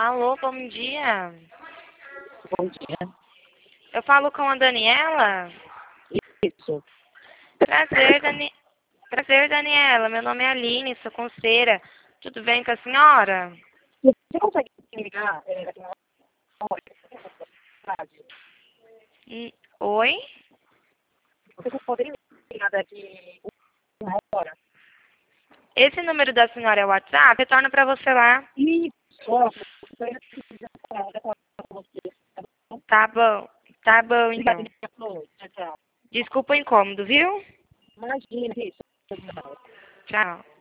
Alô, bom dia. Bom dia. Eu falo com a Daniela? Isso. Prazer, Daniela. Meu nome é Aline, sou conselheira. Tudo bem com a senhora? Você consegue me ligar daqui a uma hora? Oi? Você poderia me ligar daqui uma hora? Esse número da senhora é o WhatsApp? Retorno para você lá. Isso. Você. Tá bom Obrigada, então. tchau, tchau. Desculpa o incômodo, viu? Imagina isso. Tchau.